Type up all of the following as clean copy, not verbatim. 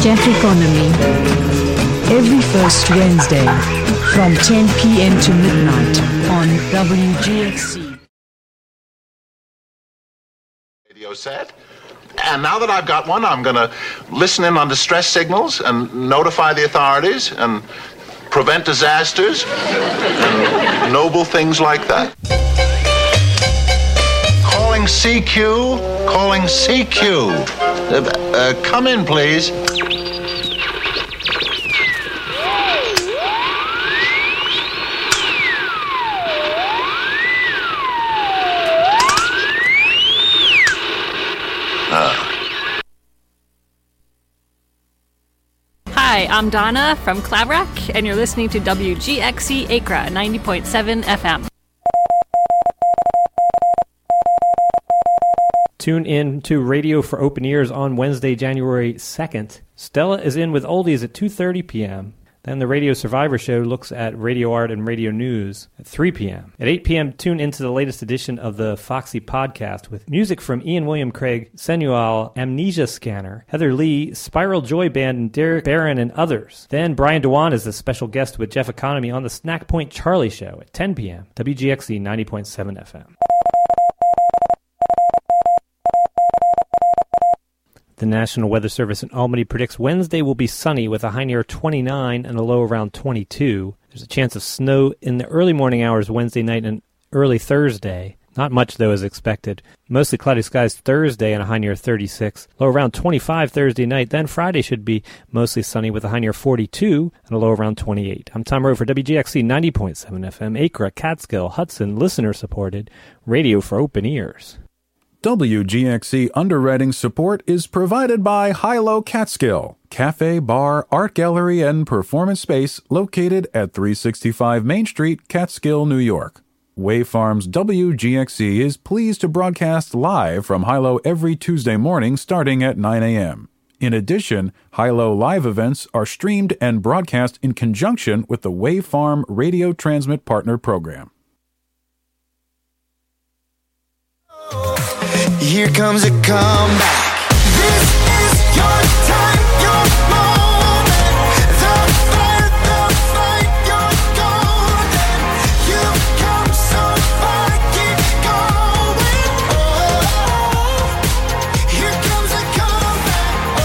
Jeff Economy. Every first Wednesday from 10 p.m. to midnight on WGXC. Radio set. And now that I've got one, I'm going to listen in on distress signals and notify the authorities and prevent disasters and noble things like that. Calling CQ. Calling CQ. Come in, please. Hi, I'm Donna from Claverack, and you're listening to WGXC Acra 90.7 FM. Tune in to Radio for Open Ears on Wednesday, January 2nd. Stella is in with Oldies at 2:30 p.m. Then the Radio Survivor Show looks at radio art and radio news at 3 p.m. At 8 p.m., tune into the latest edition of the Foxy Podcast with music from Ian William Craig, Senual, Amnesia Scanner, Heather Lee, Spiral Joy Band, and Derek Barron, and others. Then Brian Dewan is a special guest with Jeff Economy on the Snack Point Charlie Show at 10 p.m. WGXC 90.7 FM. The National Weather Service in Albany predicts Wednesday will be sunny with a high near 29 and a low around 22. There's a chance of snow in the early morning hours Wednesday night and early Thursday. Not much, though, is expected. Mostly cloudy skies Thursday and a high near 36. Low around 25 Thursday night. Then Friday should be mostly sunny with a high near 42 and a low around 28. I'm Tom Rowe for WGXC 90.7 FM, Acra, Catskill, Hudson, listener-supported, radio for open ears. WGXC underwriting support is provided by Hilo Catskill, cafe, bar, art gallery, and performance space located at 365 Main Street, Catskill, New York. Wave Farms WGXC is pleased to broadcast live from Hilo every Tuesday morning starting at 9 a.m. In addition, Hilo live events are streamed and broadcast in conjunction with the Wave Farm Radio Transmit Partner Program. Here comes a comeback. This is your time, your moment. The fight, you're golden. You've come so far, keep going. Oh, here comes a comeback.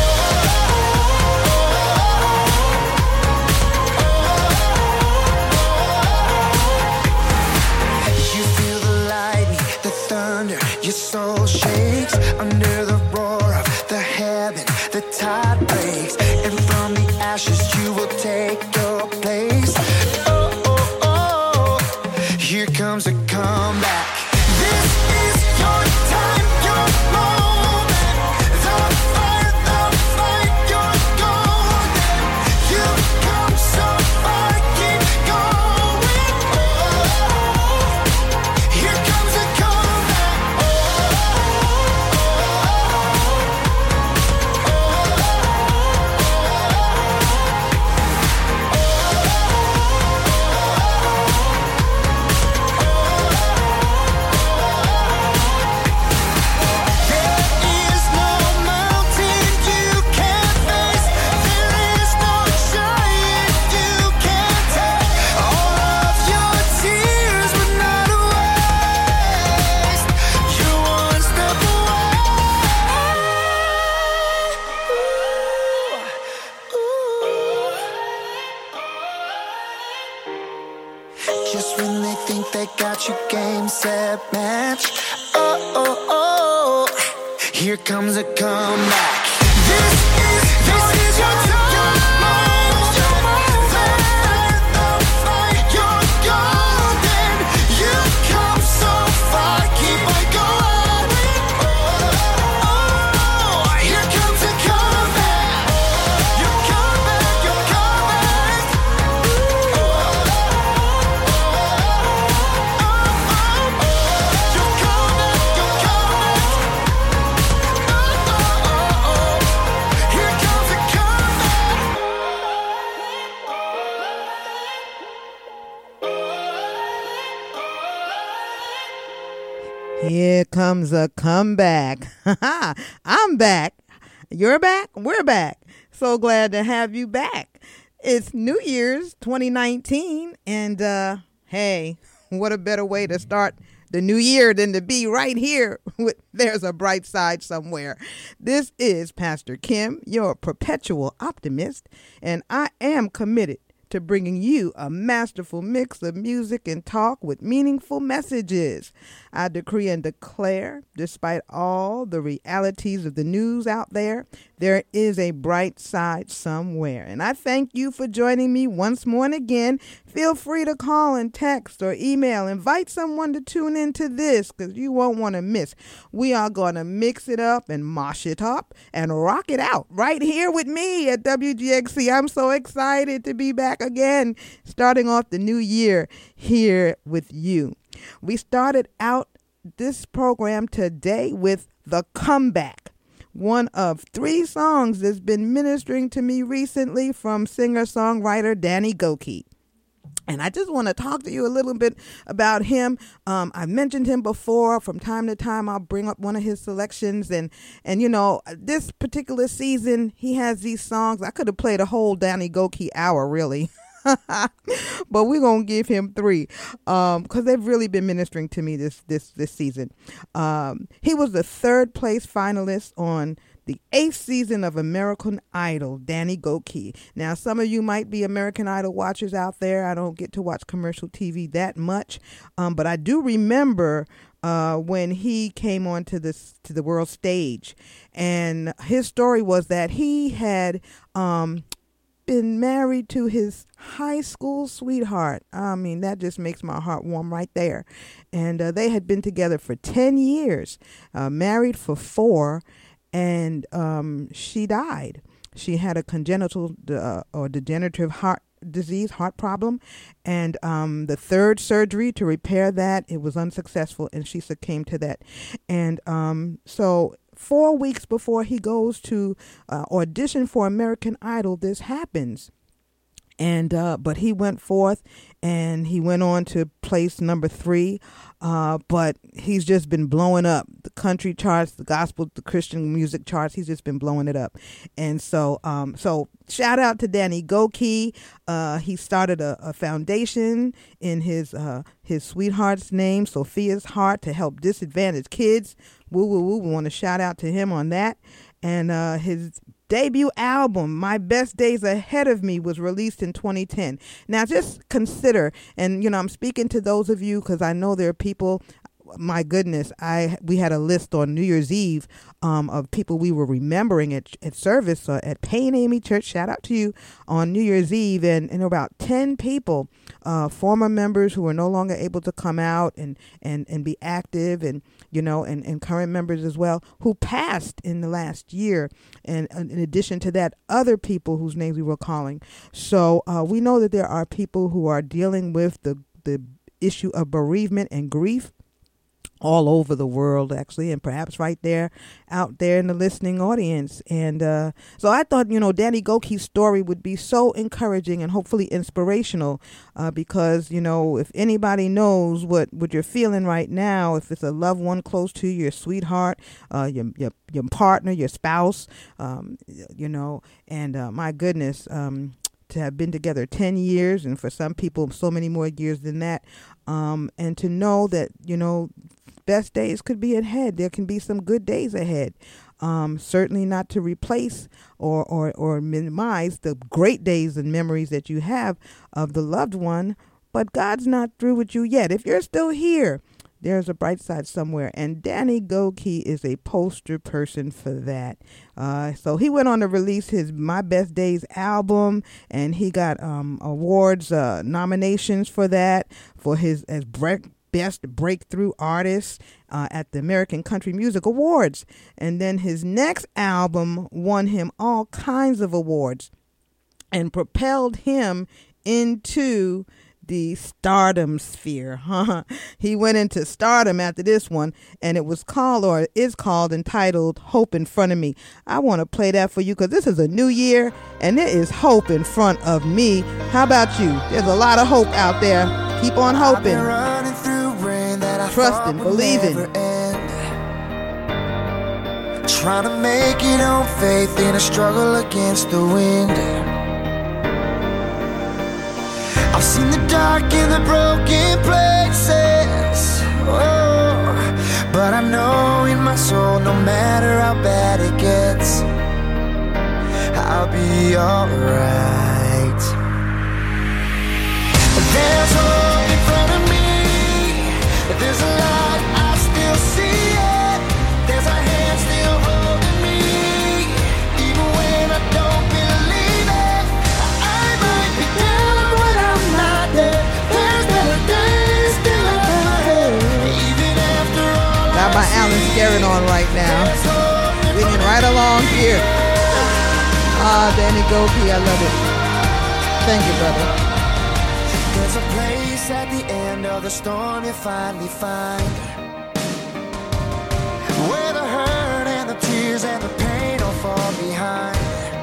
You feel the lightning, the thunder, your soul shakes under the roar of the heaven. The tide breaks, and from the ashes you will take your place. Oh, oh, oh, here comes a comeback. This is your time, your moment. The fight, you're golden. You've come so far, keep going. Oh, here comes a comeback. Just when they think they got you game, set, match. Oh, oh, oh, here comes a comeback. This is your time, your moment. The fight, you're golden. You've come so far, keep on going. Oh, here comes a comeback. You're coming, you're coming. You're coming, you're coming. Here comes a comeback. Here comes a comeback. I'm back. You're back. We're back. So glad to have you back. It's New Year's 2019, and hey, what a better way to start the new year than to be right here with There's a Bright Side Somewhere. This is Pastor Kim, your perpetual optimist, and I am committed to bringing you a masterful mix of music and talk with meaningful messages. I decree and declare, despite all the realities of the news out there is a bright side somewhere. And I thank you for joining me once more and again. Feel free to call and text or email. Invite someone to tune into this because you won't want to miss. We are going to mix it up and mosh it up and rock it out right here with me at WGXC. I'm so excited to be back again, starting off the new year here with you. We started out this program today with The Comeback, one of 3 songs that's been ministering to me recently from singer-songwriter Danny Gokey. And I just want to talk to you a little bit about him. I've mentioned him before. From time to time, I'll bring up one of his selections. And you know, this particular season, he has these songs. I could have played a whole Danny Gokey hour, really. But we're going to give him 3 because they've really been ministering to me this season. He was the 3rd place finalist on the 8th season of American Idol, Danny Gokey. Now, some of you might be American Idol watchers out there. I don't get to watch commercial TV that much, but I do remember when he came onto the world stage, and his story was that he had been married to his high school sweetheart. I mean, that just makes my heart warm right there. And they had been together for 10 years, married for 4, and she died. She had a congenital or degenerative heart disease, heart problem, and the 3rd surgery to repair that, it was unsuccessful, and she succumbed to that. And so 4 weeks before he goes to audition for American Idol, this happens. And but he went forth, and he went on to place number 3. But he's just been blowing up the country charts, the gospel, the Christian music charts. He's just been blowing it up. And so shout out to Danny Gokey. He started a foundation in his sweetheart's name, Sophia's Heart, to help disadvantaged kids. Woo, woo, woo. We want to shout out to him on that. And his debut album, My Best Days Ahead of Me, was released in 2010. Now, just consider, and, you know, I'm speaking to those of you because I know there are people, my goodness, we had a list on New Year's Eve of people we were remembering at service at Payne Amy Church. Shout out to you on New Year's Eve, and about 10 people, former members who are no longer able to come out and be active, and you know, and current members as well, who passed in the last year, and in addition to that, other people whose names we were calling. So we know that there are people who are dealing with the issue of bereavement and grief all over the world, actually, and perhaps right there, out there in the listening audience. And so I thought, you know, Danny Gokey's story would be so encouraging and hopefully inspirational because, you know, if anybody knows what you're feeling right now, if it's a loved one close to you, your sweetheart, your partner, your spouse, you know, and my goodness, to have been together 10 years, and for some people, so many more years than that, and to know that, you know, best days could be ahead. There can be some good days ahead. Certainly not to replace or minimize the great days and memories that you have of the loved one, but God's not through with you yet. If you're still here, there's a bright side somewhere, and Danny Gokey is a poster person for that. So he went on to release his My Best Days album, and he got awards, nominations for that, for his Best Breakthrough Artist at the American Country Music Awards. And then his next album won him all kinds of awards and propelled him into the stardom sphere. He went into stardom after this one, and it was called, or is called, entitled Hope in Front of Me. I want to play that for you because this is a new year and there is hope in front of me. How about you? There's a lot of hope out there. Keep on hoping, trusting, believing. trying to make it on faith in a struggle against the wind. I've seen the dark and the broken places, oh, but I know in my soul, no matter how bad it gets, I'll be alright. There's hope in front of me, there's a light, I still see it. There's a hand still holding me, even when I don't believe it. I might be down, but I'm not dead. There's better days still ahead, even after all. Got my Alan Scarron on right now, swinging right along here. Danny Goki, I love it. Thank you, brother. There's a place at the end of the storm you finally find, where the hurt and the tears and the pain all fall behind.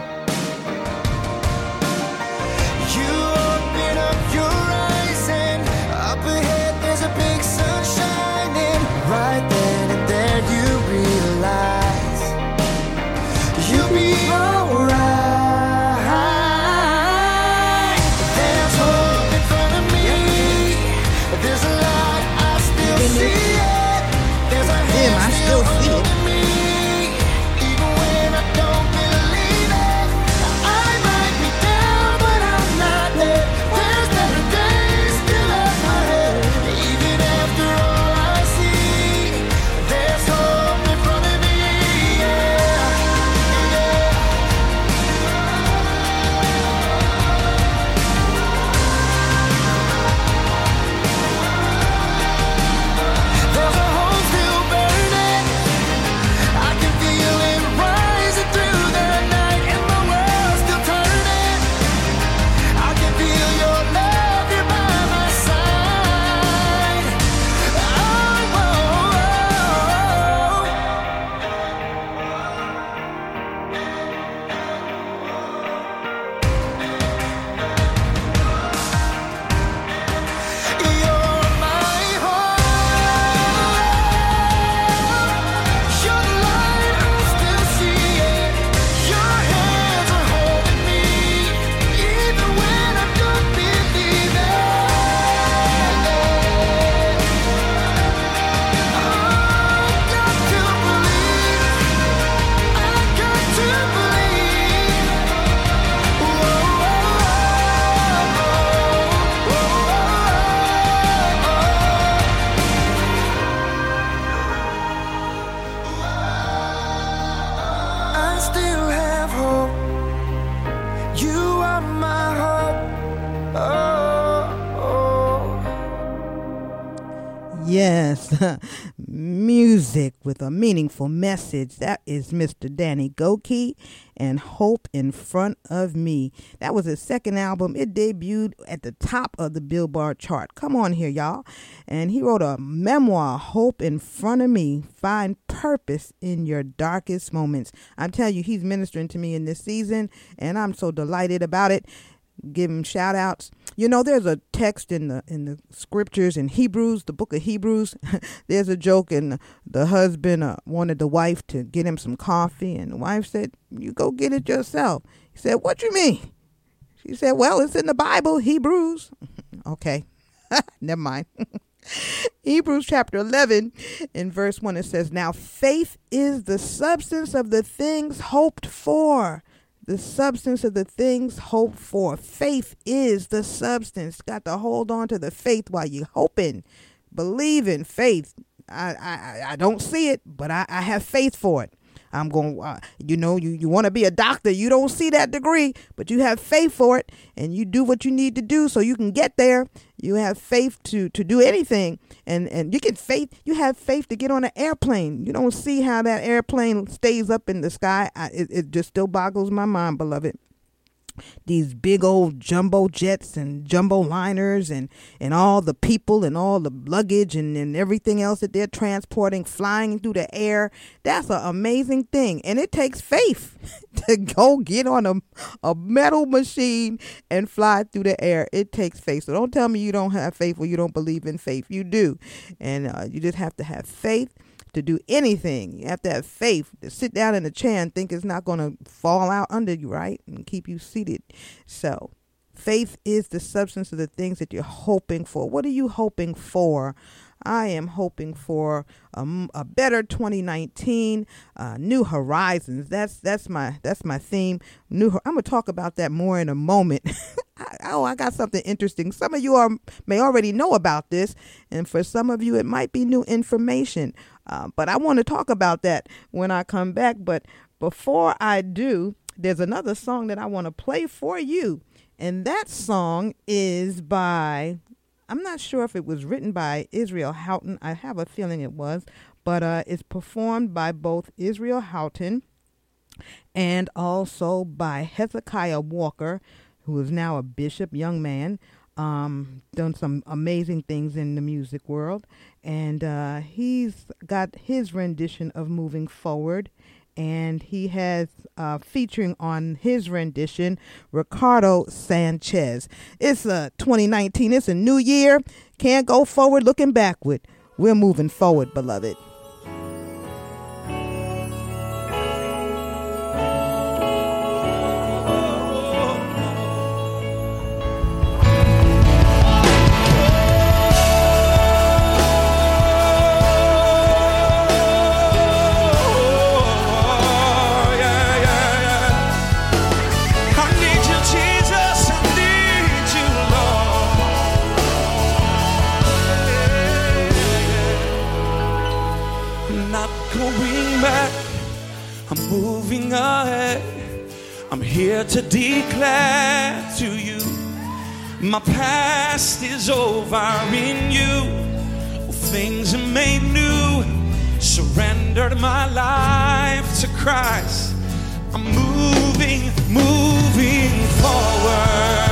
You open up your eyes and up ahead there's a big sun shining. Right then and there you realize you'll be alright. There's hope in front of me, there's a light, I still see it. There's a hand I still see it. holding me, even when I don't believe it. I might be down, but I'm not dead. There's better days still up ahead, even after all I see. There's hope in front of me, yeah, yeah. There's a hole still burning, I can feel it rising through the night, and the world's still turning. I can feel your love here by my side. Oh, you're my hope. You're the light, I still see it. Your hands are holding me, even when I don't believe it. I've got to believe. I've got to believe. I still have hope. You are my hope. Oh, oh. Yes, music with a meaningful message. That is Mr. Danny Goki and Hope in Front of Me. That was his second album. It debuted at the top of the Billboard chart. Come on here, y'all. And he wrote a memoir, Hope in Front of Me. Find purpose in your darkest moments. I'm telling you, he's ministering to me in this season, and I'm so delighted about it. Give him shout outs. You know, there's a text in the scriptures in Hebrews, the book of Hebrews. There's a joke, and the husband wanted the wife to get him some coffee, and the wife said, "You go get it yourself." He said, "What you mean?" She said, "Well, it's in the Bible, Hebrews." Okay, never mind. Hebrews chapter 11 in verse 1, it says, "Now faith is the substance of the things hoped for." The substance of the things hoped for. Faith is the substance. Got to hold on to the faith while you're hoping. Believe in faith. I don't see it, but I have faith for it. I'm going, you want to be a doctor. You don't see that degree, but you have faith for it, and you do what you need to do so you can get there. You have faith to do anything, and you have faith to get on an airplane. You don't see how that airplane stays up in the sky. It just still boggles my mind, beloved. These big old jumbo jets and jumbo liners and all the people and all the luggage and everything else that they're transporting, flying through the air. That's an amazing thing. And it takes faith to go get on a metal machine and fly through the air. It takes faith. So don't tell me you don't have faith or you don't believe in faith. You do. And you just have to have faith to do anything. You have to have faith to sit down in a chair and think it's not going to fall out under you, right? And keep you seated. So faith is the substance of the things that you're hoping for. What are you hoping for? I am hoping for a better 2019, new horizons. That's my theme. I'm gonna talk about that more in a moment. I got something interesting. Some of you may already know about this, and for some of you it might be new information. But I want to talk about that when I come back. But before I do, there's another song that I want to play for you, and that song is by, I'm not sure if it was written by Israel Houghton. I have a feeling it was, but it's performed by both Israel Houghton and also by Hezekiah Walker, who is now a bishop, young man, done some amazing things in the music world. And he's got his rendition of Moving Forward. And he has featuring on his rendition, Ricardo Sanchez. It's 2019. It's a new year. Can't go forward looking backward. We're moving forward, beloved. Moving ahead, I'm here to declare to you, my past is over in you. Things are made new. Surrendered my life to Christ. I'm moving forward.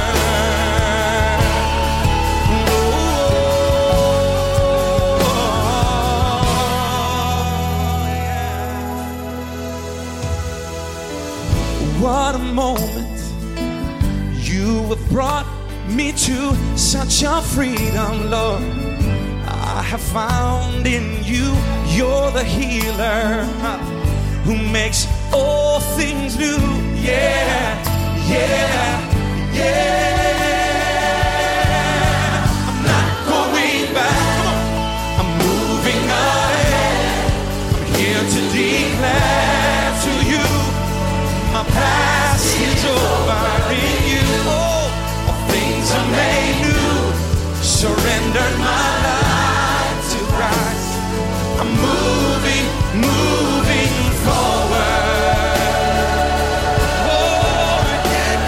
What a moment. You have brought me to such a freedom, Lord. I have found in you, you're the healer who makes all things new. Yeah, yeah, yeah. I'm not going back. I'm moving ahead. I'm here to declare to you, my past is over in you. Oh, all things are made new. Surrendered my life to Christ. I'm moving forward. Oh, yeah,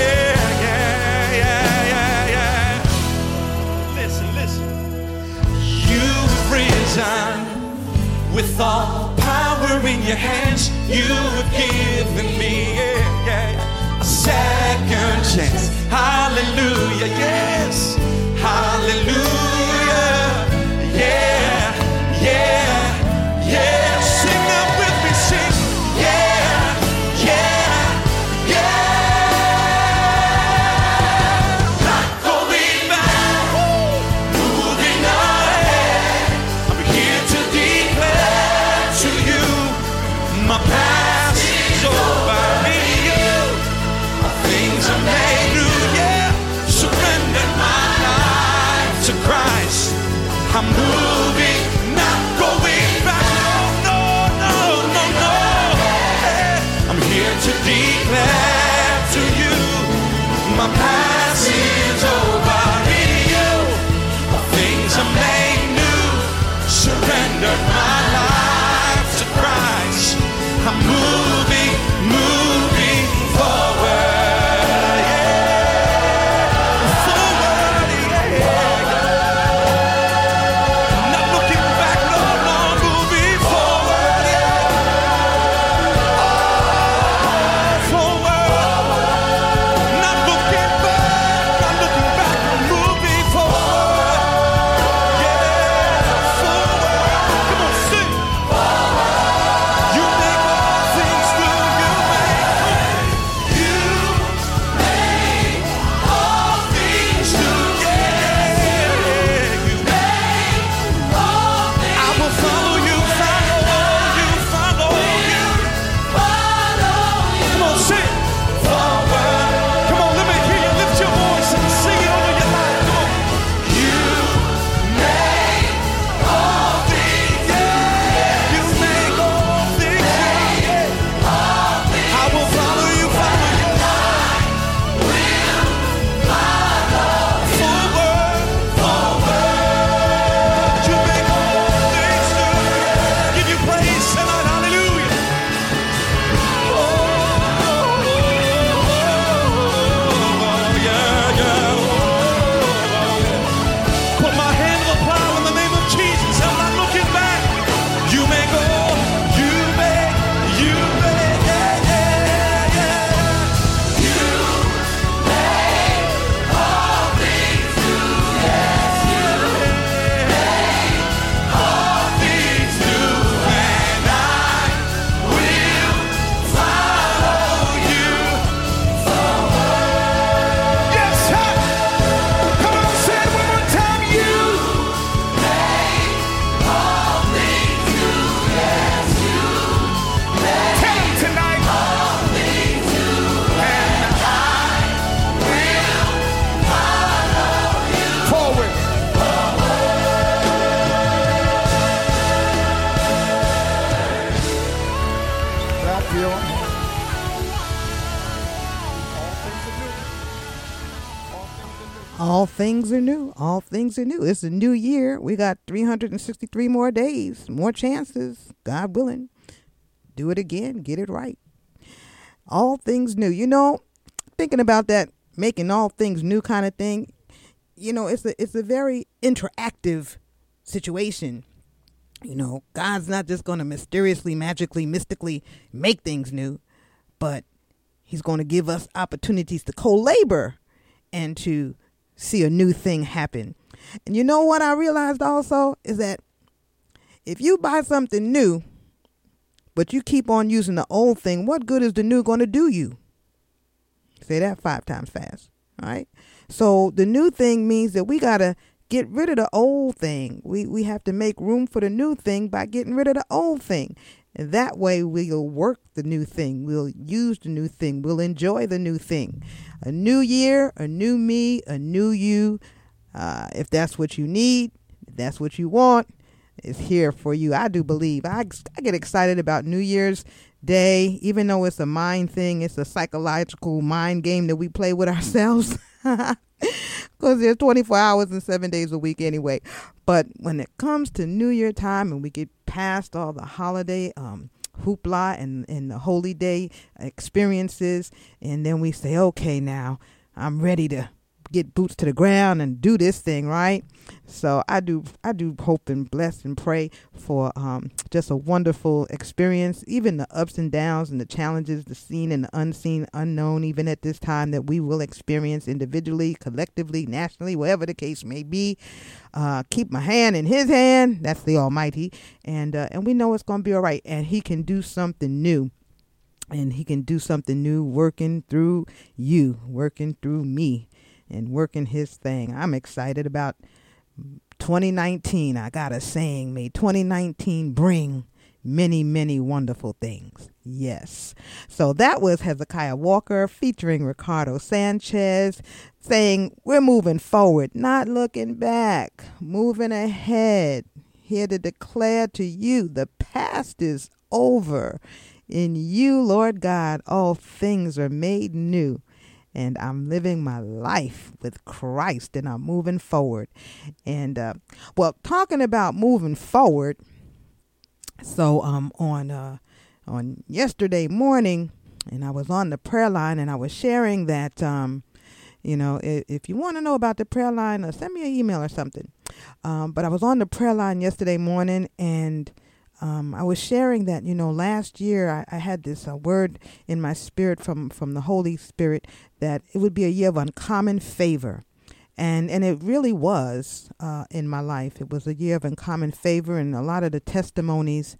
yeah. Listen. You've risen with all power in your hands. You have given me a second chance. Hallelujah, yes. Hallelujah, yeah. Sing up with me, sing. Yeah. Not going back, moving ahead. I'm here to declare to you, my past is over in you. All things are made new, yeah. Surrendered my life to Christ. I'm moving, not going back. No. Hey, I'm here to declare to you, my past is over in you. All things are made new. Surrendered my life to Christ. I'm moving forward, yeah. Forward, yeah. All things are new. All things are new. It's a new year. We got 363 more days, more chances, God willing. Do it again. Get it right. All things new. You know, thinking about that, making all things new kind of thing, you know, it's a very interactive situation. You know, God's not just going to mysteriously, magically, mystically make things new, but he's going to give us opportunities to co-labor and to see a new thing happen. And you know what I realized also is that if you buy something new, but you keep on using the old thing, what good is the new going to do you? Say that 5 times fast. All right. So the new thing means that we got to get rid of the old thing. We have to make room for the new thing by getting rid of the old thing. And that way we'll work the new thing. We'll use the new thing. We'll enjoy the new thing. A new year, a new me, a new you. If that's what you need, if that's what you want, it's here for you. I do believe. I get excited about New Year's Day, even though it's a mind thing. It's a psychological mind game that we play with ourselves. Because there's 24 hours and 7 days a week anyway. But when it comes to New Year time and we get past all the holiday hoopla and the holy day experiences, and then we say, okay, now I'm ready to get boots to the ground and do this thing, right? So I do hope and bless and pray for just a wonderful experience, even the ups and downs and the challenges, the seen and the unseen, unknown, even at this time, that we will experience individually, collectively, nationally, whatever the case may be. Keep my hand in his hand. That's the Almighty. And we know it's going to be all right. And he can do something new. And he can do something new working through you, working through me, and working his thing. I'm excited about 2019. I got a saying, may 2019 bring many, many wonderful things. Yes. So that was Hezekiah Walker featuring Ricardo Sanchez saying, we're moving forward, not looking back, moving ahead, here to declare to you the past is over. In you, Lord God, all things are made new. And I'm living my life with Christ, and I'm moving forward. And, well, talking about moving forward, so on yesterday morning, and I was on the prayer line, and I was sharing that, you know, if you want to know about the prayer line, send me an email or something. But I was on the prayer line yesterday morning, and I was sharing that, you know, last year I had this word in my spirit from the Holy Spirit that it would be a year of uncommon favor. And it really was in my life. It was a year of uncommon favor, and a lot of the testimonies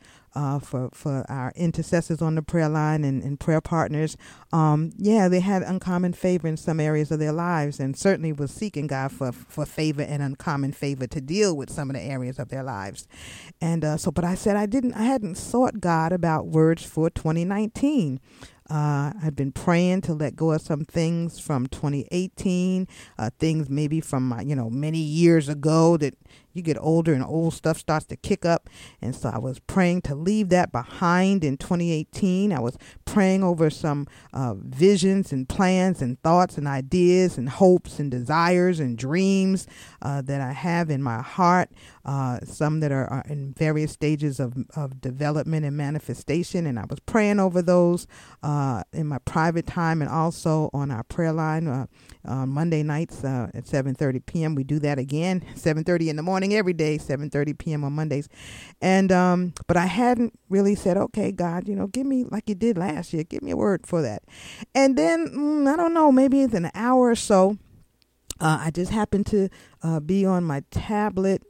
for our intercessors on the prayer line and prayer partners, they had uncommon favor in some areas of their lives, and certainly was seeking God for favor and uncommon favor to deal with some of the areas of their lives. And but I said I hadn't sought God about words for 2019. I've been praying to let go of some things from 2018, things maybe from my, many years ago that you get older and old stuff starts to kick up. And so I was praying to leave that behind in 2018. I was praying over some visions and plans and thoughts and ideas and hopes and desires and dreams that I have in my heart, some that are in various stages of development and manifestation. And I was praying over those in my private time and also on our prayer line on Monday nights at 7:30 p.m. We do that again, 7:30 in the morning every day, 7:30 p.m. on Mondays. And but I hadn't really said, okay, God, give me, like you did last year, give me a word for that. And then, I don't know, maybe it's an hour or so, I just happened to be on my tablet.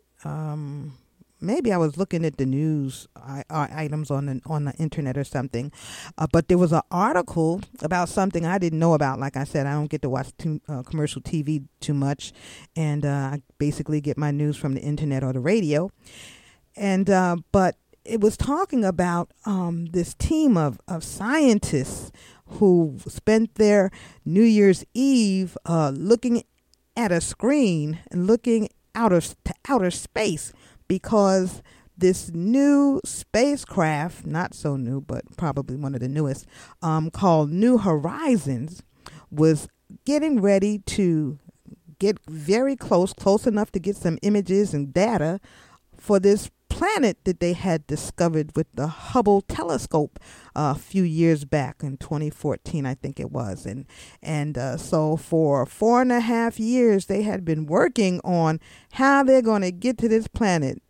Maybe I was looking at the news items on the internet or something, but there was an article about something I didn't know about. Like I said, I don't get to watch commercial TV too much, and I basically get my news from the internet or the radio. And but it was talking about this team of scientists who spent their New Year's Eve looking at a screen and looking to outer space, because this new spacecraft, not so new, but probably one of the newest, called New Horizons, was getting ready to get very close enough to get some images and data for this planet that they had discovered with the Hubble telescope a few years back in 2014, I think it was. And so for 4.5 years, they had been working on how they're going to get to this planet.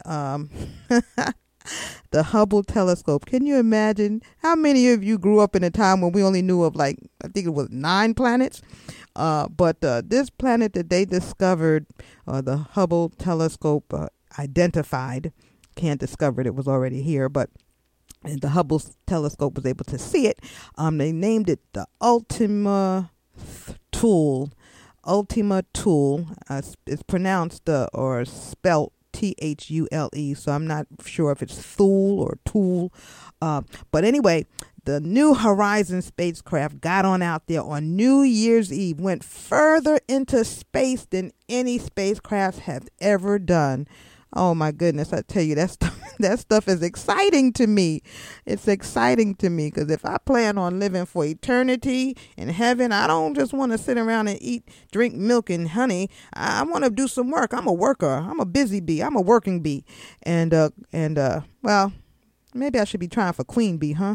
The Hubble telescope. Can you imagine how many of you grew up in a time when we only knew of, like, I think it was 9 planets? But this planet that they discovered, the Hubble telescope identified, can't discover it was already here, but the Hubble telescope was able to see it. They named it the Ultima Thule. Ultima Thule. It's pronounced or spelt Thule, so I'm not sure if it's Thule or Tool. But anyway, the New Horizons spacecraft got on out there on New Year's Eve, went further into space than any spacecraft has ever done. Oh my goodness, I tell you, that stuff is exciting to me. It's exciting to me because if I plan on living for eternity in heaven, I don't just want to sit around and drink milk and honey. I want to do some work. I'm a worker. I'm a busy bee. I'm a working bee. And well, maybe I should be trying for queen bee, huh?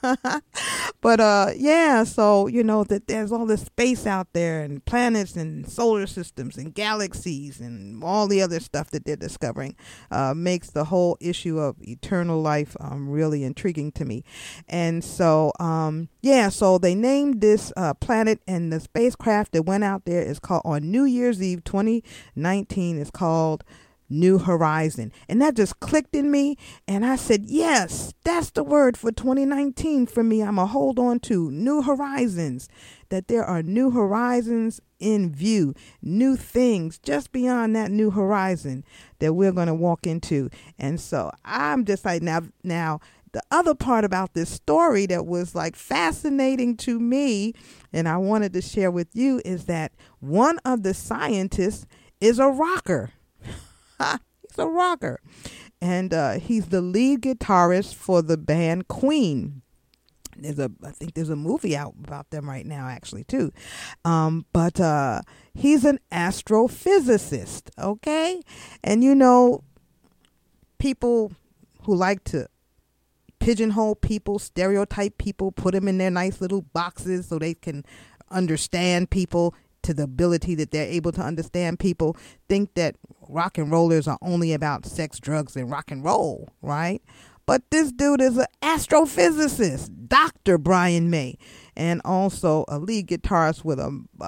But yeah, so you know that there's all this space out there and planets and solar systems and galaxies and all the other stuff that they're discovering makes the whole issue of eternal life really intriguing to me. And so yeah, so they named this planet, and the spacecraft that went out there is called, on New Year's Eve 2019, is called New Horizon. And that just clicked in me, and I said, yes, that's the word for 2019 for me. I'm going to hold on to New Horizons, that there are new horizons in view, new things just beyond that new horizon that we're going to walk into. And so I'm just like, now the other part about this story that was like fascinating to me, and I wanted to share with you, is that one of the scientists is a rocker. He's a rocker, and he's the lead guitarist for the band Queen. I think there's a movie out about them right now, actually, too. But he's an astrophysicist, okay? And you know, people who like to pigeonhole people, stereotype people, put them in their nice little boxes so they can understand people to the ability that they're able to understand people, think that rock and rollers are only about sex, drugs, and rock and roll, right? But this dude is an astrophysicist, Dr. Brian May, and also a lead guitarist with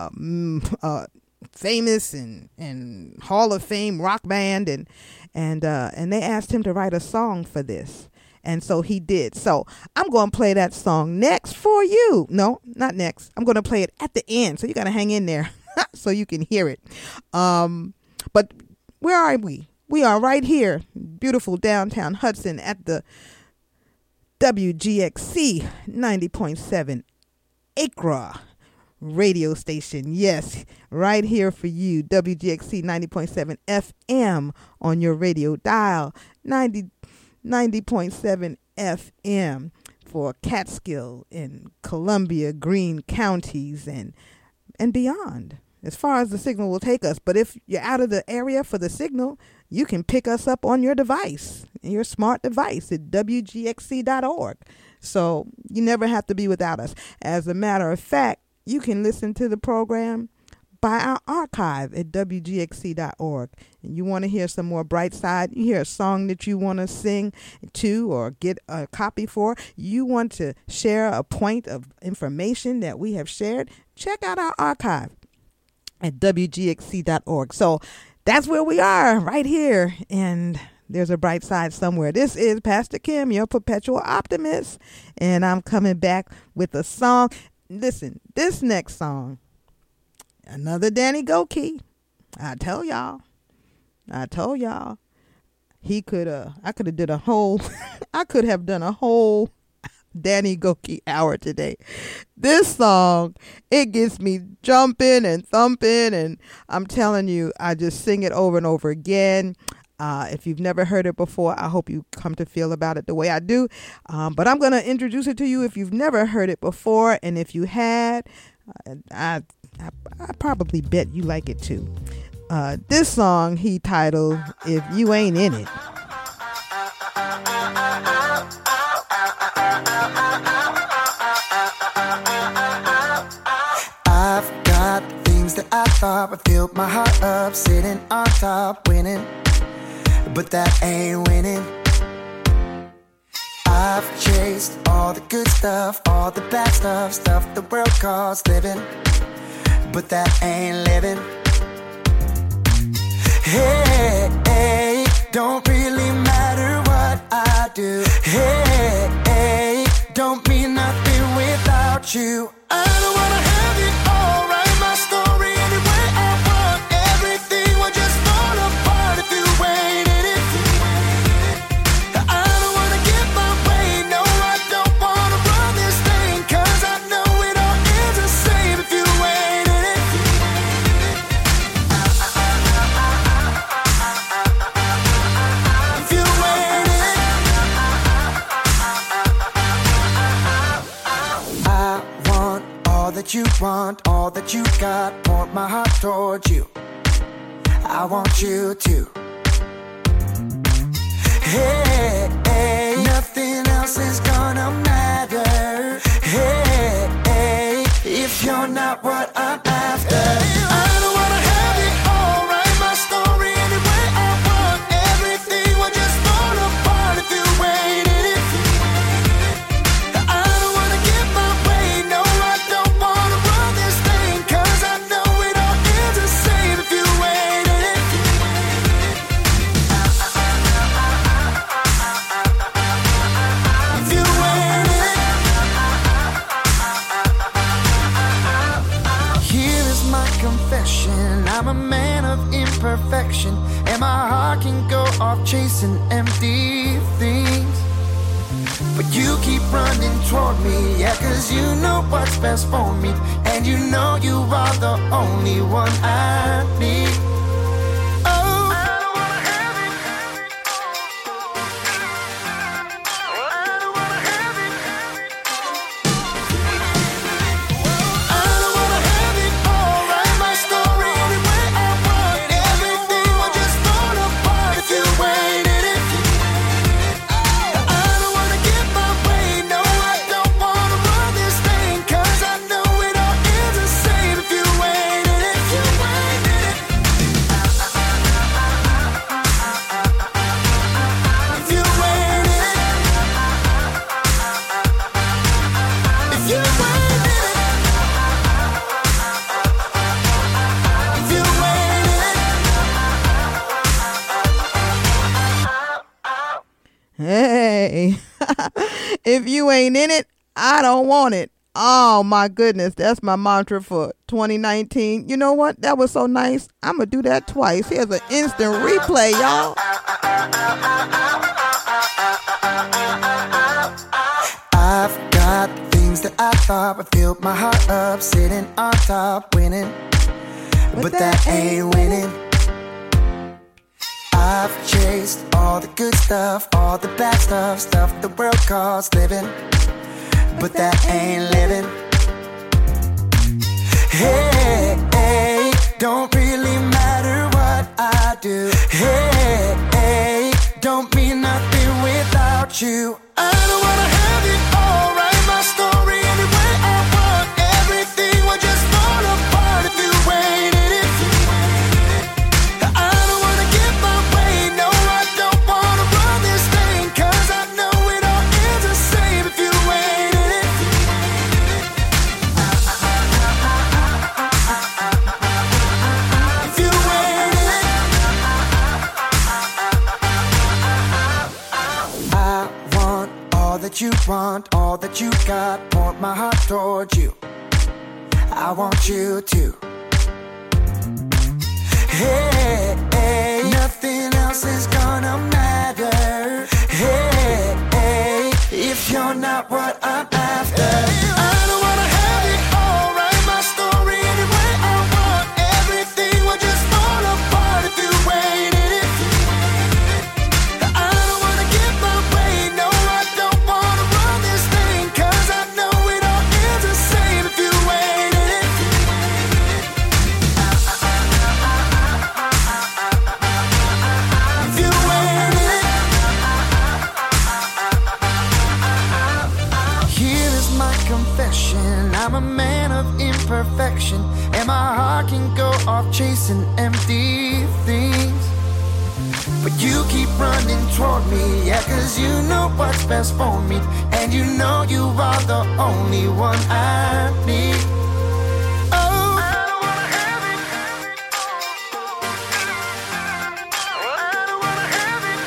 a famous and Hall of Fame rock band, and they asked him to write a song for this. And so he did. So I'm going to play that song next for you. No, not next. I'm going to play it at the end. So you got to hang in there so you can hear it. But where are we? We are right here, beautiful downtown Hudson, at the WGXC 90.7 Acra radio station. Yes, right here for you, WGXC 90.7 FM on your radio dial, 90.7 FM for Catskill and Columbia, Greene counties and beyond, as far as the signal will take us. But if you're out of the area for the signal, you can pick us up on your device, your smart device at WGXC.org. So you never have to be without us. As a matter of fact, you can listen to the program by our archive at WGXC.org. And you want to hear some more Brightside, you hear a song that you want to sing to or get a copy for, you want to share a point of information that we have shared, check out our archive at WGXC.org. So that's where we are, right here. And there's a bright side somewhere. This is Pastor Kim, your perpetual optimist. And I'm coming back with a song. Listen, this next song, another Danny Gokey. I told y'all. I could have done a whole Danny Gokey hour today. This song, it gets me jumping and thumping, and I'm telling you, I just sing it over and over again. If you've never heard it before, I hope you come to feel about it the way I do. But I'm going to introduce it to you if you've never heard it before, and if you had, I probably bet you like it too. This song he titled If You Ain't In It. I've got things that I thought would fill my heart up, sitting on top, winning, but that ain't winning. I've chased all the good stuff, all the bad stuff, stuff the world calls living, but that ain't living. Hey, hey, don't really matter what I do. Hey, hey, don't mean nothing without you. I don't wanna have it all, write my story any way I want. Everything will just fall apart if you ain't in it. I don't wanna get my way, no I don't wanna run this thing, cause I know it all ends the same if you ain't in it. If you ain't in it. I want all that you want, all that you got, point my heart towards you. I want you to. Hey, hey, nothing else is gonna matter. Hey, hey, if you're not what I'm after. I don't wanna have it all, write my story any way I want. Everything will just fall apart if you ain't in it. I don't wanna get my way, no I don't wanna run this thing, cause I know it all ends the same if you ain't in it. If you ain't in it. Here is my confession, I'm a man of imperfection, and my heart can go off chasing empty things. But you keep running toward me, yeah, cause you know what's best for me, and you know you are the only one I need. Oh, I don't wanna have it. I don't wanna have it. I don't wanna have it all, write my story any way I want. Everything will just fall apart if you ain't in it. I don't wanna get my way, no I don't wanna run this thing, cause I know it all ends the same if you ain't in it. If you ain't in it. If you ain't in it. If you ain't in it. If you ain't in it. Hey, if you ain't in it, I don't want it. Oh my goodness, that's my mantra for 2019. You know what? That was so nice. I'm gonna do that twice. Here's an instant replay, y'all. I've got things that I thought would fill my heart up, sitting on top, winning, but that ain't winning. I've chased all the good stuff, all the bad stuff, stuff the world calls living, but that ain't living. Hey, hey, don't really matter what I do. Hey, hey, don't mean nothing without you. I don't wanna have it all, write my story any way I want. Everything will just fall apart if you ain't in it. I don't wanna get my way, no I don't wanna run this thing, cause I know it all ends the same if you ain't in it. If you ain't in it. I want all that you want, all that you got, point my heart towards you. I want you to. Hey, hey, nothing else is gonna matter. Hey, hey, if you're not what I'm after. I don't wanna have it all, write my story any way I want. Everything will just fall apart if you ain't in it. I don't wanna get my way, no I don't wanna run this thing, cause I know it all ends the same if you ain't in it. I can go off chasing empty things. But you keep running toward me, yeah, 'cause you know what's best for me. And you know you are the only one I need. Oh, I don't wanna have it. I don't wanna have it.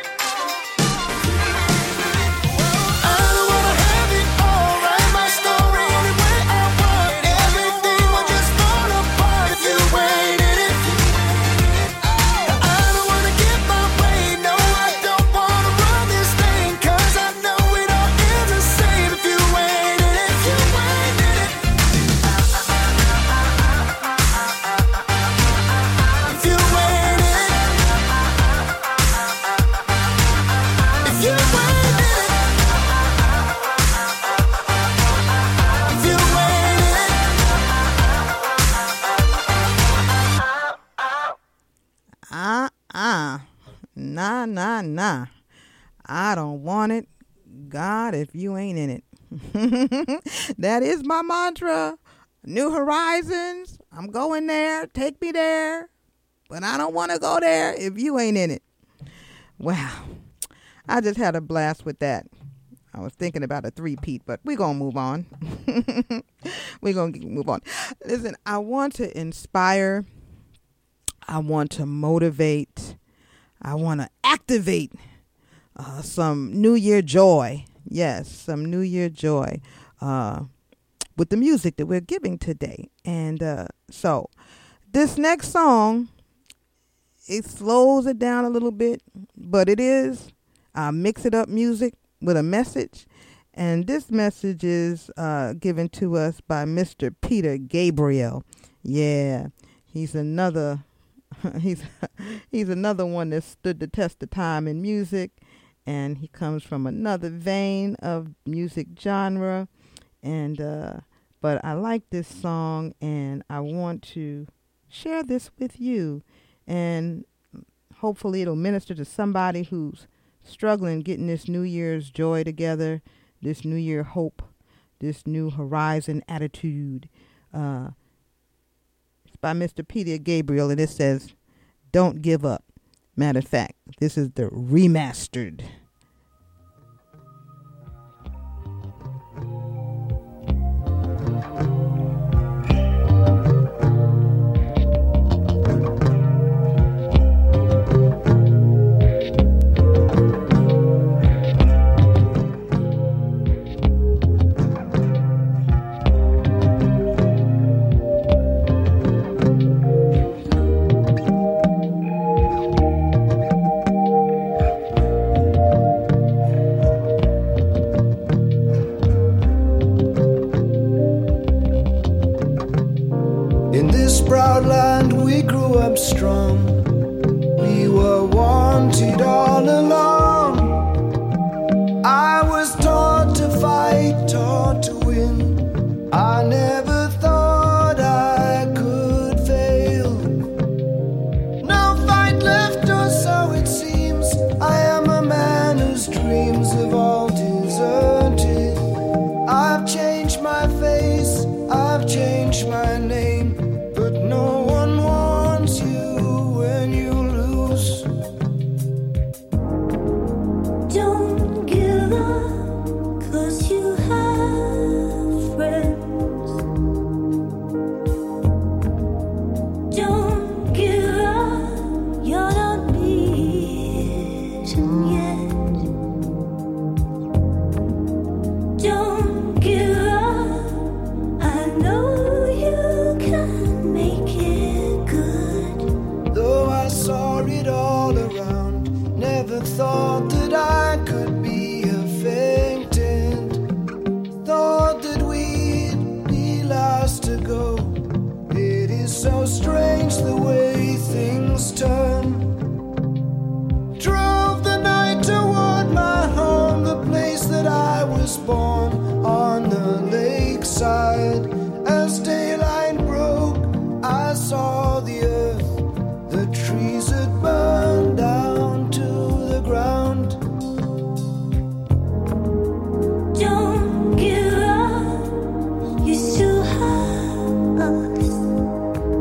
I don't wanna have it all. Write my story any way I want. Everything will just fall apart if you ain't in it. I don't wanna get my way. No, I don't wanna run this thing, 'cause I know it all is the same if you ain't in it. If you ain't in it. If you ain't in it. If you ain't in it. If you ain't in it. Nah. I don't want it, God, if you ain't in it. That is my mantra. New Horizons. I'm going there. Take me there. But I don't want to go there if you ain't in it. Wow. I just had a blast with that. I was thinking about a three-peat, but we're going to move on. We're going to move on. Listen, I want to inspire. I want to motivate. I want to activate some New Year joy. Yes, some New Year joy with the music that we're giving today. And so this next song, it slows it down a little bit, but it is mix it up music with a message. And this message is given to us by Mr. Peter Gabriel. Yeah, he's another he's another one that stood the test of time in music, and he comes from another vein of music genre. And but I like this song, and I want to share this with you, and hopefully it'll minister to somebody who's struggling getting this New Year's joy together, this New Year hope, this New Horizon attitude. It's by Mr. Peter Gabriel, and it says, "Don't Give Up." Matter of fact, this is the remastered. In this proud land we grew up strong. We were wanted all along. I was taught to fight, taught to win. I never thought I could fail. No fight left, or so it seems. I am a man whose dreams have all deserted. I've changed my face, I've changed my name, but no one wants you when you lose. Don't give up, 'cause you have friends. Don't give up, you're not beaten yet. Don't give up, I know you can make it good. Though I saw it all around, never thought that I could be a faintant. Thought that we'd be last to go. It is so strange the way things turn. Drove the night toward my home, the place that I was born, on the lakeside. As daylight broke, I saw the earth. The trees had burned down to the ground. Don't give up, you still have us.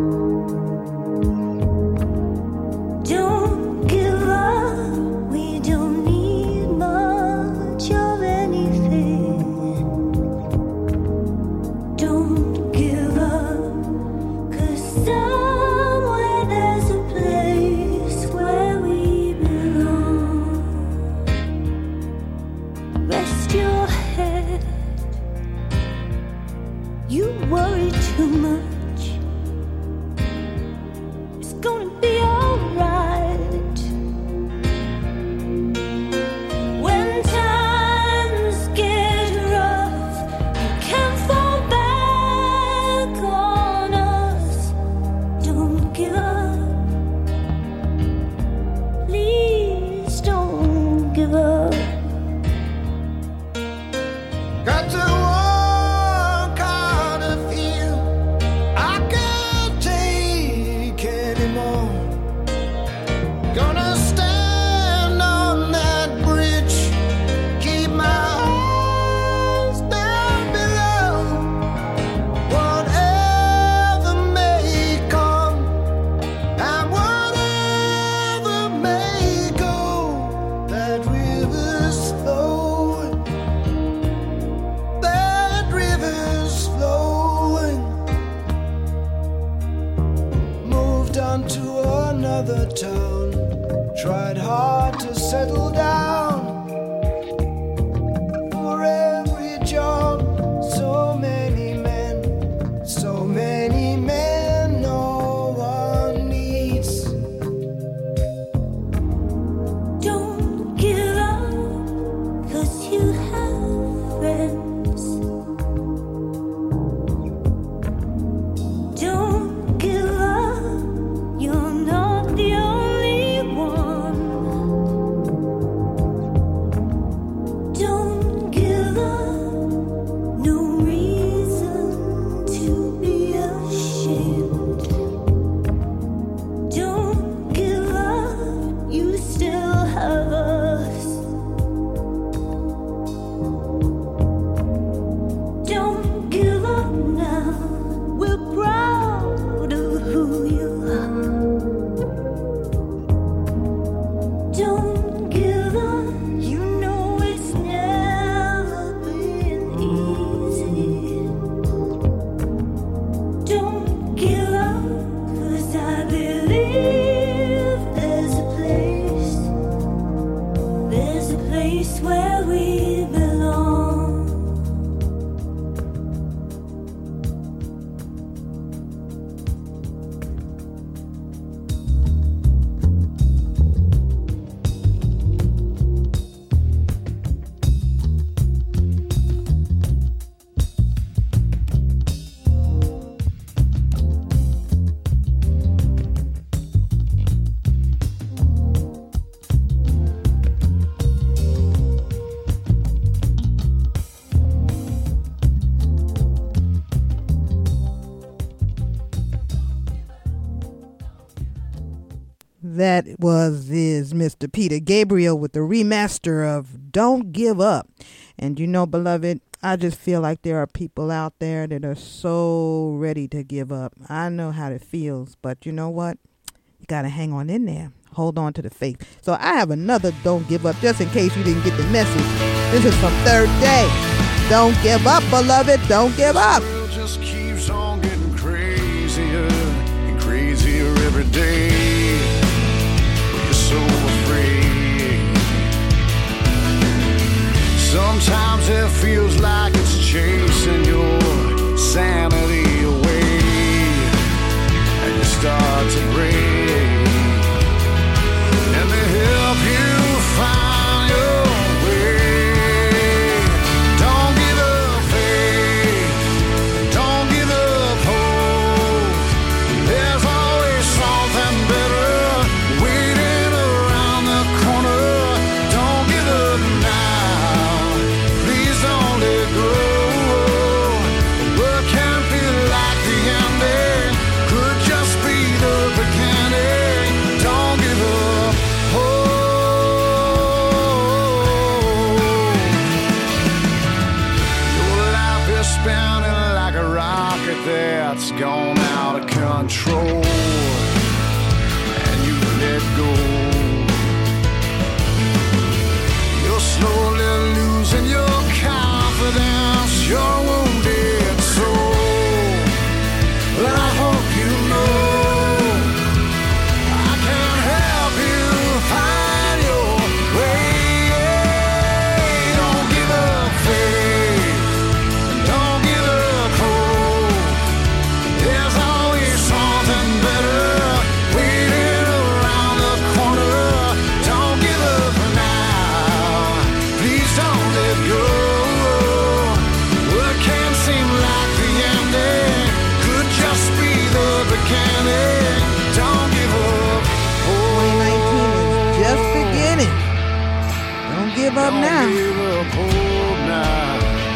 on to another town. Tried hard to settle down. For every job, so many men no one needs. Don't give up, 'cause you have friends. Don't give up, you're not the only one. Don't give up, no reason to be ashamed. Don't give up, you still have us. Don't give up now, we're proud of who you are. Don't give up, you know it's never been easy. Don't give up, 'cause I believe there's a place where we belong. That is Mr. Peter Gabriel with the remaster of Don't Give Up. And you know, beloved, I just feel like there are people out there that are so ready to give up. I know how it feels, but you know what? You got to hang on in there. Hold on to the faith. So I have another Don't Give Up, just in case you didn't get the message. This is from Third Day. Don't give up, beloved. Don't give up. It just keeps on getting crazier and crazier every day. You're so afraid. Sometimes it feels like it's chasing your sanity away, and you start to break. And they help you find your way. Don't give up faith. Don't give up hope. There's always something better waiting around the corner. Don't give up now. Please don't let go. What can feel like the ending could just be the beginning. Don't give up hope. Your life is spinning like a rocket that's gone out of control, and you let go. You're slowly losing your confidence, your wounded soul. But I hope you know I can help you find your way. Don't give up faith. Don't give up hope. There's always something better waiting around the corner. Don't give up now. Please don't let go. What can seem like the ending could just be the beginning. Don't give up. 2019 is just beginning. Don't give up Don't now. give up hope now.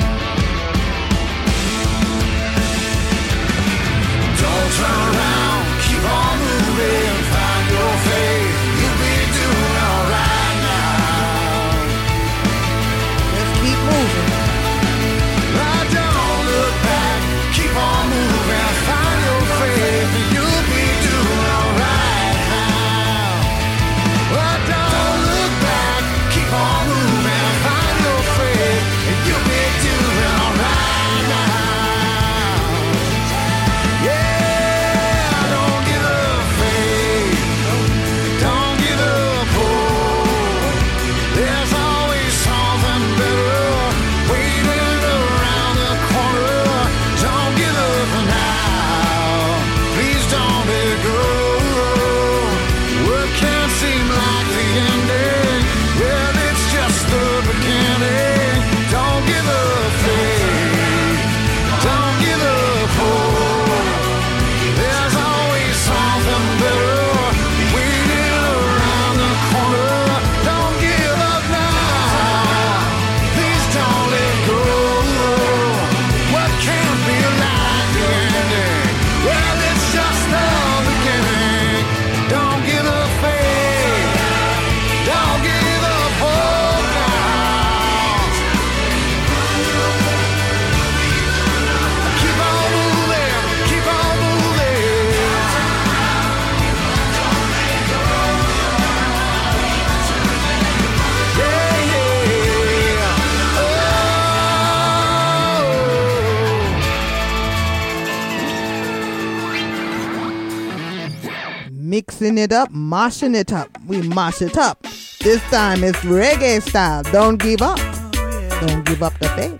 Don't turn around, keep on moving, find your faith. You'll be doing all right now. Let's keep moving. Don't look back, keep on moving, find your faith. You'll be doing all right now. Don't look back, keep on moving, find your faith. You'll be doing all right now. Yeah. mixing it up, moshing it up. We mosh it up. This time it's reggae style. Don't give up. Don't give up the faith.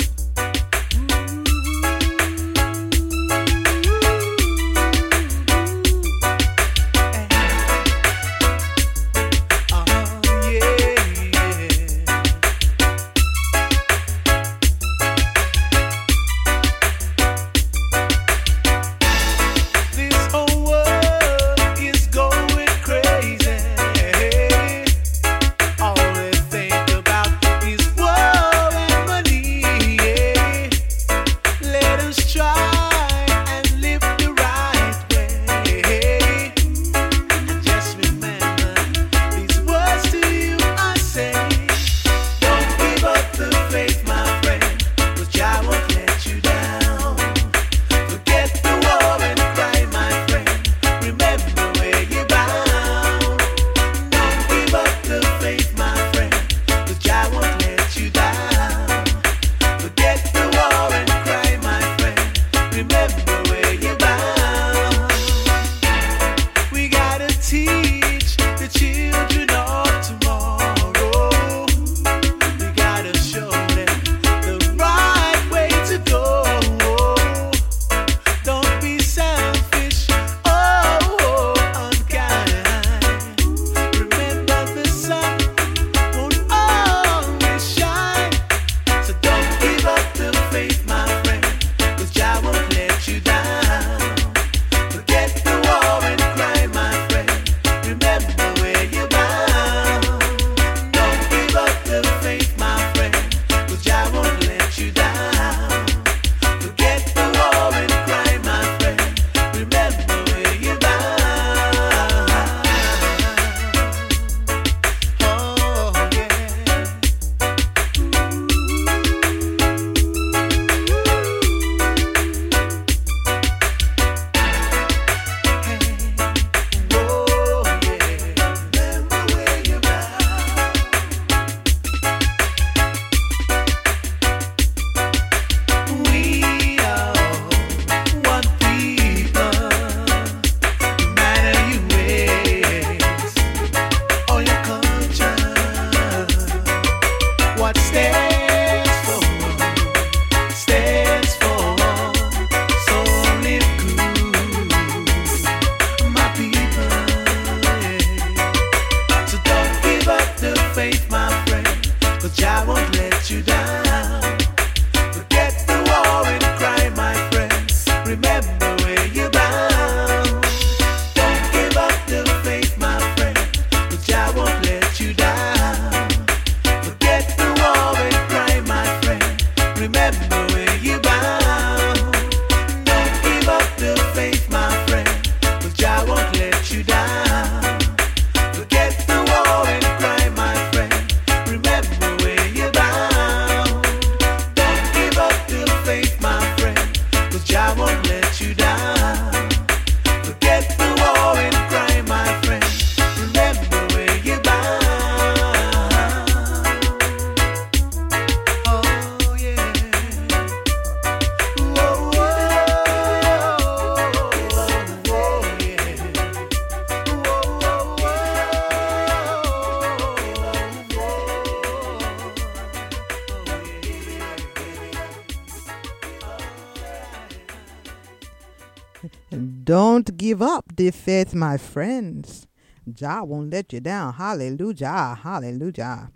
Don't give up the faith, my friends. Jah won't let you down. Hallelujah. Hallelujah.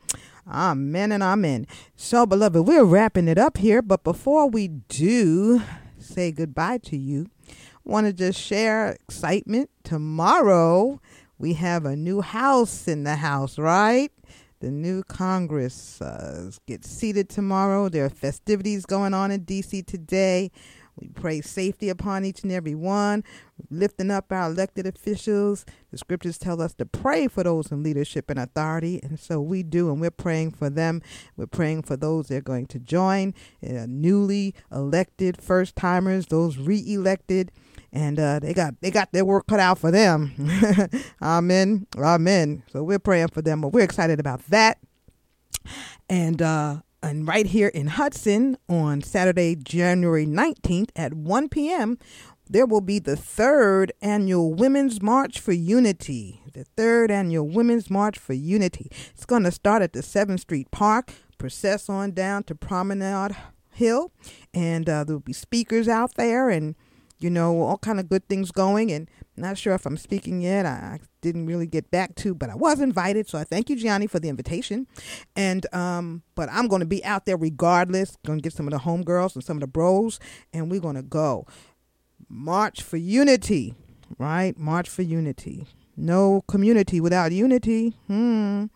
Amen and amen. So, beloved, we're wrapping it up here. But before we do say goodbye to you, I want to just share excitement. Tomorrow, we have a new house in the house, right? The new Congress gets seated tomorrow. There are festivities going on in D.C. today. We pray safety upon each and every one, lifting up our elected officials. The scriptures tell us to pray for those in leadership and authority, and so we do, and we're praying for them. We're praying for those that are going to join, newly elected first-timers, those re-elected, and they got their work cut out for them. Amen. Amen. So we're praying for them, but we're excited about that. And right here in Hudson on Saturday, January 19th at 1 p.m., there will be the 3rd Annual Women's March for Unity. The 3rd Annual Women's March for Unity. It's going to start at the 7th Street Park, process on down to Promenade Hill, and there'll be speakers out there and, you know, all kind of good things going. And not sure if I'm speaking yet. I didn't really get back to, but I was invited. So I thank you, Gianni, for the invitation. And but I'm going to be out there regardless. Going to get some of the homegirls and some of the bros, and we're going to go. March for Unity, right? March for Unity. No community without unity. Then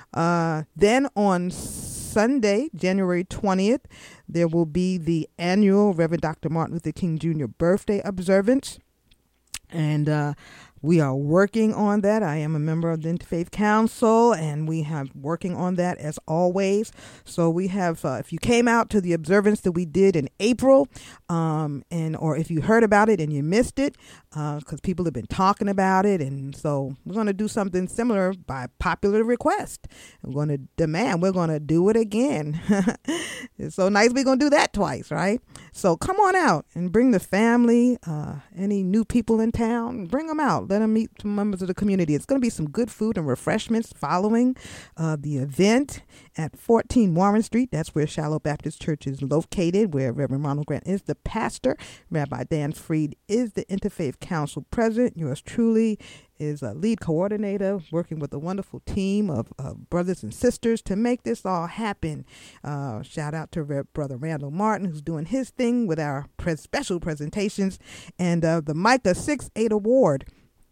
on Sunday, January 20th, there will be the annual Reverend Dr. Martin Luther King Jr. birthday observance. And we are working on that. I am a member of the Interfaith Council, and we have working on that as always. So we have, if you came out to the observance that we did in April, or if you heard about it and you missed it, because people have been talking about it, and so we're going to do something similar by popular request. We're going to demand, we're going to do it again. It's so nice we're going to do that twice, right? So come on out and bring the family, any new people in town, bring them out. Let them meet some members of the community. It's going to be some good food and refreshments following the event at 14 Warren Street. That's where Shiloh Baptist Church is located, where Reverend Ronald Grant is the pastor. Rabbi Dan Freed is the Interfaith Council president. Yours truly is a lead coordinator, working with a wonderful team of brothers and sisters to make this all happen. Shout out to Brother Randall Martin, who's doing his thing with our special presentations. And the Micah 6-8 Award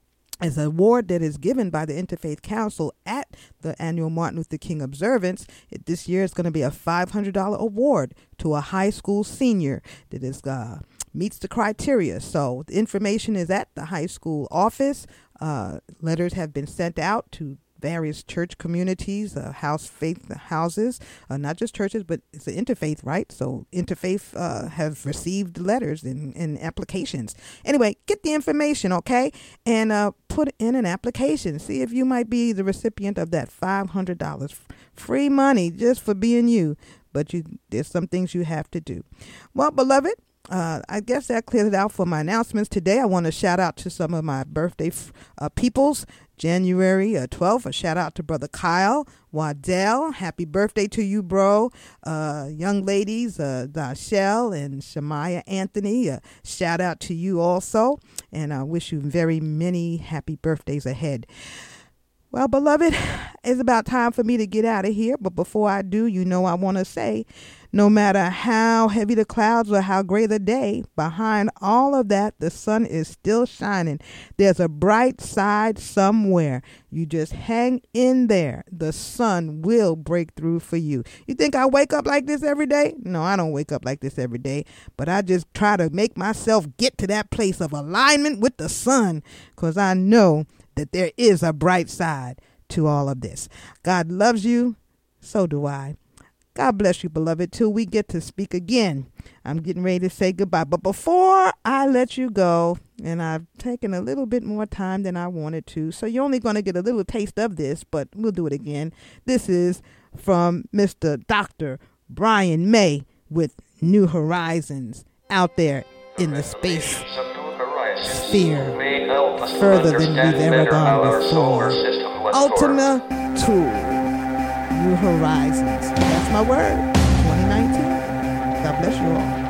is an award that is given by the Interfaith Council at the annual Martin Luther King observance. This year it's going to be a $500 award to a high school senior that is meets the criteria. So the information is at the high school office. Letters have been sent out to various church communities, faith houses, not just churches, but it's an interfaith, right? So interfaith have received letters and applications. Anyway, get the information, okay? And put in an application. See if you might be the recipient of that $500. Free money just for being you. But there's some things you have to do. Well, beloved, I guess that clears it out for my announcements today. I want to shout out to some of my birthday peoples. January 12th, a shout out to Brother Kyle Waddell. Happy birthday to you, bro. Young ladies, Dashelle and Shemaya Anthony, shout out to you also. And I wish you very many happy birthdays ahead. Well, beloved, it's about time for me to get out of here. But before I do, I want to say, no matter how heavy the clouds or how gray the day, behind all of that, the sun is still shining. There's a bright side somewhere. You just hang in there. The sun will break through for you. You think I wake up like this every day? No, I don't wake up like this every day. But I just try to make myself get to that place of alignment with the sun, because I know that there is a bright side to all of this. God loves you. So do I. God bless you, beloved, till we get to speak again. I'm getting ready to say goodbye. But before I let you go, and I've taken a little bit more time than I wanted to, so you're only going to get a little taste of this, but we'll do it again. This is from Mr. Dr. Brian May with New Horizons, out there in the space sphere, further than we've ever gone before. Ultima Thule, New Horizons. That's my word. 2019. God bless you all.